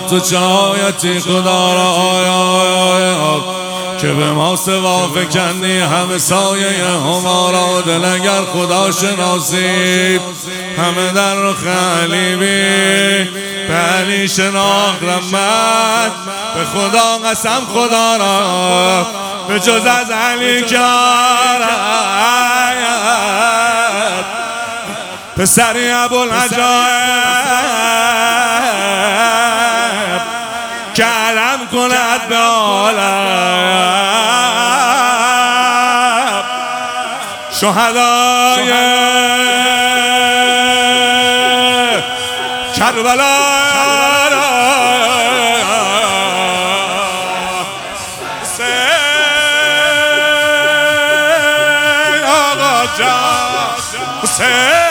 تو چایتی خدا را که به ما سوا فکندی همه سایه همارا دل اگر خدا شناسی همه در رخ علی بی به علی شناخت رحمت به خدا قسم خدا را به جز از علی کارت پسری ابوالعجایب که علم کند به عالم شهدای کربلا حسین آقا جان حسین